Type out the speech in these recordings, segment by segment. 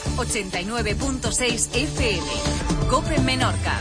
89.6 FM. COPE Menorca.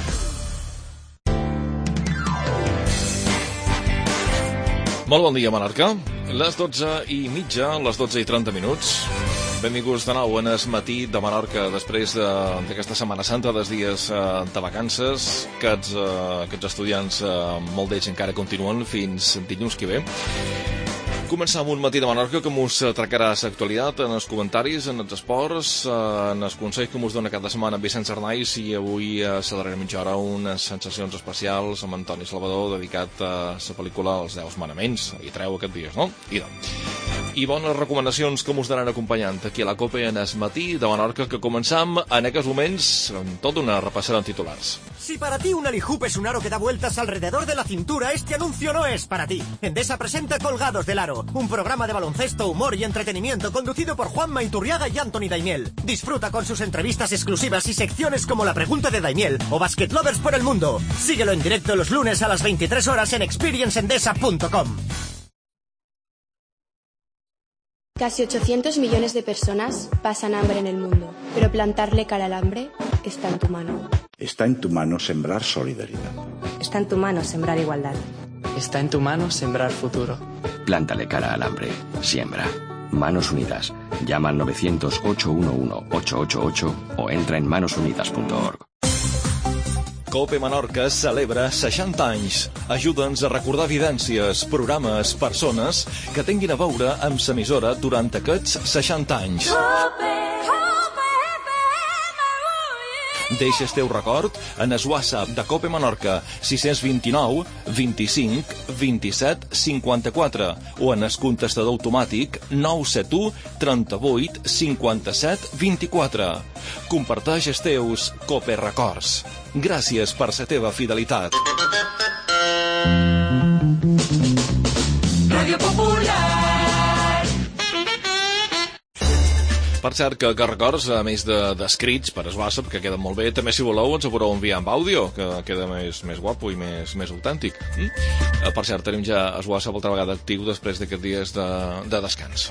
Molt bon dia, Menorca. Les 12:30, les 12:30. Benvinguts de nou en el matí de Menorca després d'aquesta Setmana Santa, dels dies de vacances, que aquests estudiants, molt d'ells encara continuen fins dilluns que ve. Començam un matí de Menorca que mos traccarà l'actualitat en els comentaris, en els esports, en els consells que mos dona cada setmana Vicenç Arnaiz, i avui a la darrera mitja hora unes sensacions especials amb Antoni Salvador dedicat a la pel·lícula Els 10 manaments. I treu aquests dies, no? I bones recomanacions que mos daran acompanyant aquí a la COPE en el matí de Menorca, que començam en aquests moments amb tot una repassada en titulars. Si para ti un alihoop es un aro que da vueltas alrededor de la cintura, este anuncio no es para ti. Endesa presenta Colgados del Aro, un programa de baloncesto, humor y entretenimiento conducido por Juanma Iturriaga y Anthony Daimiel. Disfruta con sus entrevistas exclusivas y secciones como La Pregunta de Daimiel o Basket Lovers por el Mundo. Síguelo en directo los lunes a las 23 horas en experienceendesa.com. Casi 800 millones de personas pasan hambre en el mundo, pero plantarle cara al hambre está en tu mano. Está en tu mano sembrar solidaridad. Está en tu mano sembrar igualdad. Está en tu mano sembrar futuro. Plántale cara al hambre. Siembra. Manos Unidas. Llama al 900-811-888 o entra en manosunidas.org. COPE Menorca celebra 60 anys. Ajuda'ns a recordar evidències, programes, persones que tinguin a veure amb l'emissora durant aquests 60 anys. Deixa el teu record en el WhatsApp de COPE Menorca 629 25 27 54 o en el contestador automàtic 971 38 57 24. Comparteix els teus COPE records. Gràcies per la teva fidelitat. Ràdio Popular. Per cert, que records, a més d'escrits per WhatsApp, que queden molt bé, també si voleu ens ho podeu enviar amb àudio, que queda més guapo i més autèntic. Per cert, tenim ja el WhatsApp altra vegada actiu després d'aquests dies de descans.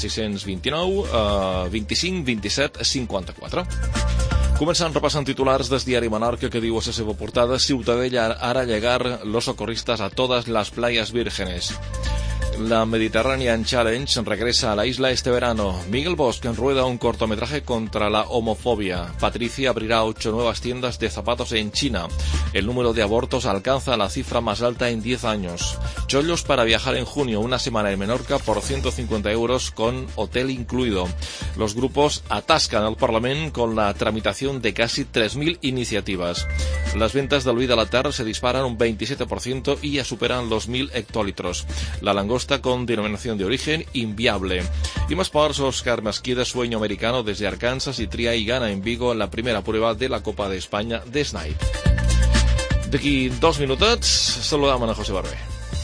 629 25 27 54. Començant repassant titulars del diari Menorca, que diu a la seva portada: Ciutadella hará llegar los socorristas a todas las playas vírgenes. La Mediterranean Challenge regresa a la isla este verano. Miguel Bosch rueda un cortometraje contra la homofobia. Patricia abrirá 8 nuevas tiendas de zapatos en China. El número de abortos alcanza la cifra más alta en 10 años. Chollos para viajar en junio, una semana en Menorca por 150 euros con hotel incluido. Los grupos atascan al Parlamento con la tramitación de casi 3.000 iniciativas. Las ventas del vi de la Terra se disparan un 27% y ya superan los 1.000 hectolitros. La langosta con denominación de origen inviable. Y más por Oscar Mesquida, sueño americano desde Arkansas, y tria y gana en Vigo en la primera prueba de la Copa de España de Snipe. D'aquí 2 minutets saludam a José Barber.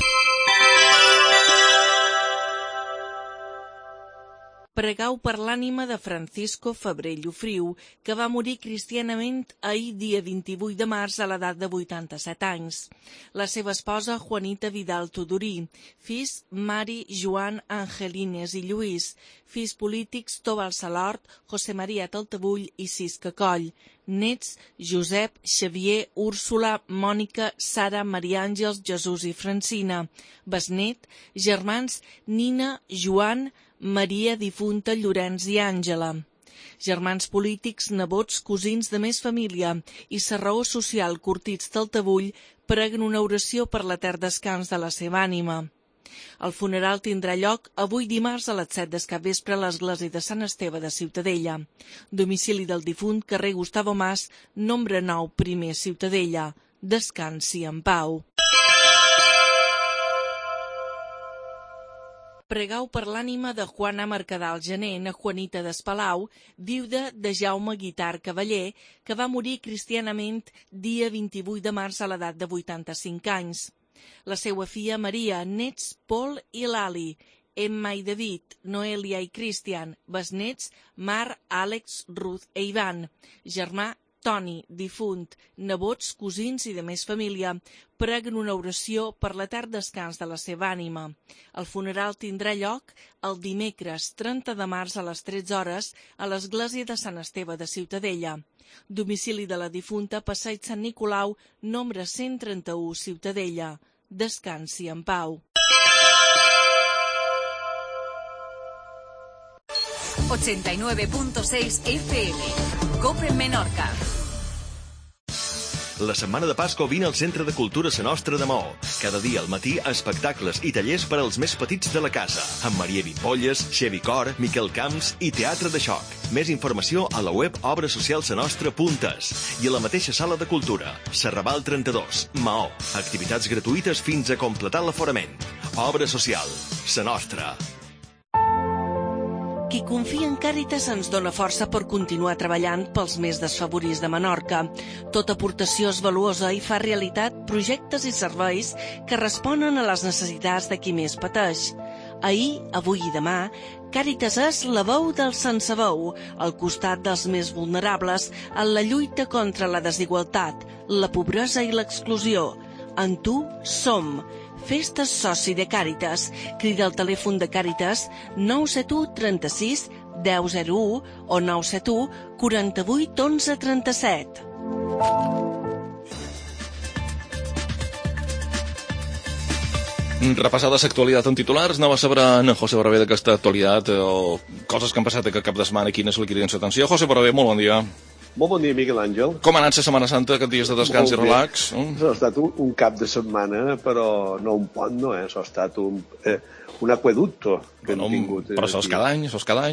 Pregau per l'ànima de Francisco Febrer Llofriu, que va morir cristianament ahir dia 28 de març a l'edat de 87 anys. La seva esposa, Juanita Vidal Tudorí, fills Mari, Joan, Angelines i Lluís, fills polítics Tobal Salort, José María Taltabull i Cisca Coll, nets Josep, Xavier, Úrsula, Mònica, Sara, Maria Àngels, Jesús i Francina, besnet, germans Nina, Joan, Maria difunta, Llorenç i Àngela. Germans polítics, nebots, cosins de més família i la raó social curtits Taltabull preguen una oració per l'etern descans de la seva ànima. El funeral tindrà lloc avui dimarts a les 7 del capvespre a l'església de Sant Esteve de Ciutadella. Domicili del difunt, carrer Gustavo Mas, nombre 9, primer Ciutadella. Descansi en pau. Pregau per l'ànima de Juana Mercadal Gené, na Juanita d'Espalau, viuda de Jaume Guitar Cavaller, que va morir cristianament dia 28 de març a l'edat de 85 anys. La seva filla Maria, nets Pol i Lali, Emma i David, Noelia i Cristian, besnets Mar, Àlex, Ruth i Ivan, germà Toni, difunt, nebots, cosins i de més família preguen una oració per l'etern descans de la seva ànima. El funeral tindrà lloc el dimecres 30 de març a les 13 hores a l'església de Sant Esteve de Ciutadella. Domicili de la difunta, Passeig Sant Nicolau, nombre 131, Ciutadella. Descansi en pau. 89.6 FM. COPE Menorca. La setmana de Pasqua vine al Centre de Cultura Sa Nostra de Maó. Cada dia al matí, espectacles i tallers per als més petits de la casa. Amb Maria Vimpolles, Xevi Cor, Miquel Camps i Teatre de Xoc. Més informació a la web obrasocialsanostra.es i a la mateixa sala de cultura. Serraval 32, Maó. Activitats gratuïtes fins a completar l'aforament. Obra social. Sa Nostra. Qui confia en Càritas ens dona força per continuar treballant pels més desfavorits de Menorca. Tota aportació és valuosa i fa realitat projectes i serveis que responen a les necessitats de qui més pateix. Ahir, avui i demà, Càritas és la veu dels sense veu, al costat dels més vulnerables, en la lluita contra la desigualtat, la pobresa i l'exclusió. En tu som. Fes-te soci de Càritas. Crida al telèfon de Càritas 971 36 1001 o 971 48 11 37. Repassada l'actualitat en titulars, anava a saber en José Barabé d'aquesta actualitat o coses que han passat aquest cap de setmana, quines li criden l'atenció. José Barabé, molt bon dia. Molt bon dia, Miguel Àngel. Com ha anat la Setmana Santa, aquests dies de descans i relax? Ha estat un cap de setmana, però no un pont, no, ha estat un aqüeducto que hem tingut. Però sos cada any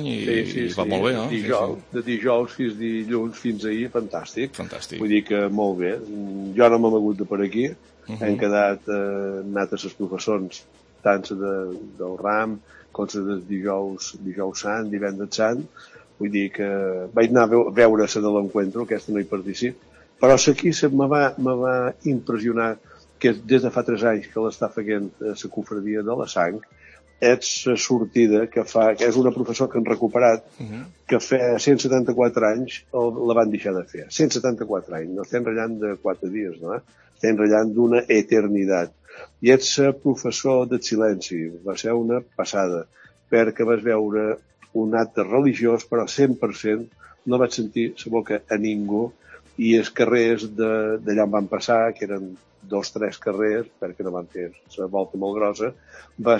i va molt bé, no? De dijous fins dilluns fins ahir, fantàstic. Vull dir que molt bé. Jo no m'hem hagut de per aquí, hem quedat anat a les professors, tant del RAM com de dijous sant, divendres sant. Vull dir que vaig anar a veure la de l'encuentro, aquesta no hi participo, però aquí me va impressionar que des de fa 3 anys que l'està fent la cofradia de la sang, és la sortida que fa, que és una professora que han recuperat, que fa 174 anys la van deixar de fer. 174 anys, no estem ratllant de 4 dies, no? Estem ratllant d'una eternitat. I ets professor de silenci, va ser una passada, perquè vas veure un acte religiós, però 100% no vaig sentir la boca a ningú, i els carrers d'allà on van passar, que eren 2 o 3 carrers, perquè no van fer la volta molt grossa, va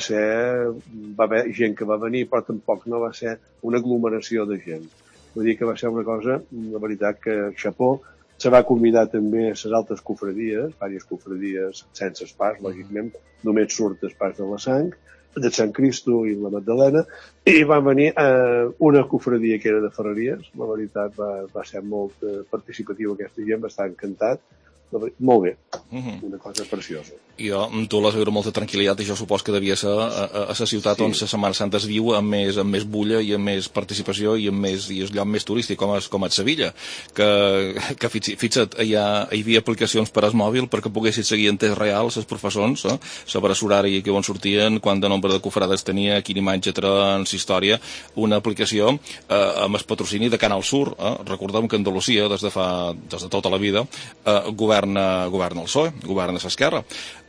haver gent que va venir, però tampoc no va ser una aglomeració de gent. Vull dir que va ser una cosa, la veritat, que xapó. Se va convidar també a les altres cofradies, diverses cofradies sense espàs, lògicament, només surt espàs de la sang, de Sant Cristo i la Magdalena, i va venir una cofradia que era de Ferreries. La veritat va ser molt participativa aquesta gent, va estar encantat. Molt bé, una cosa preciosa. Tu l'has veure molta tranquil·litat i jo supos que devia ser a la ciutat on la Setmana Santa es viu amb més bulla i amb més participació i és lloc més turístic com a Sevilla, que fixa't, hi havia aplicacions per al mòbil perquè poguessis seguir en temps real els professors, saber l'horari que on sortien, quant de nombre de cofrades tenia, quina imatge treien, la història, una aplicació amb el patrocini de Canal Sur. Recordem que Andalusia, des de tota la vida, governa el PSOE, governa l'esquerra.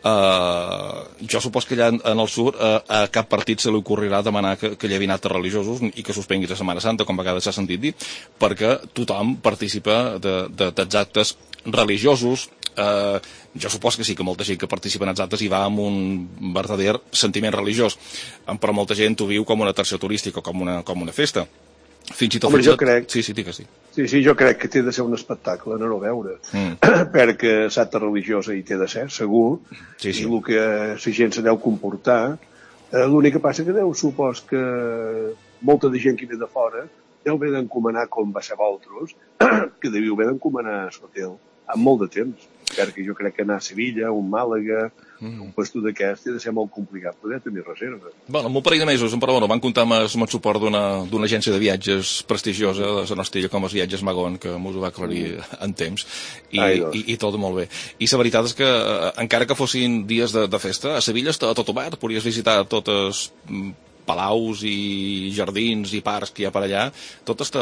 Jo supos que allà en el sud a cap partit se li ocorrirà demanar que hi hagi actes religiosos i que suspengui la Setmana Santa, com a vegades s'ha sentit dir, perquè tothom participa dels actes religiosos. Jo supos que sí, que molta gent que participa en els actes hi va amb un verdader sentiment religiós, però molta gent ho viu com una atracció turística, com una festa. Fins i tot... jo crec... Sí, digues. Sí, jo crec que té de ser un espectacle anar-ho a veure, perquè l'acte religiosa hi té de ser, segur, i el que la gent se deu comportar. L'únic que passa que supos que molta de gent que ve de fora deu haver d'encomanar, com va ser vosaltres, que deviu haver d'encomanar l'hotel amb molt de temps, perquè jo crec que anar a Sevilla, un Màlaga, un puesto d'aquest, ha de ser molt complicat poder tenir reserva. Bueno, en un parell de mesos, però van comptar amb el suport d'una agència de viatges prestigiosa de la nostra illa, com els Viatges Magón, que mos ho va aclarir en temps, i tot molt bé. I la veritat és que, encara que fossin dies de festa, a Sevilla està tot obert, podries visitar tots palaus i jardins i parcs que hi ha per allà, tot està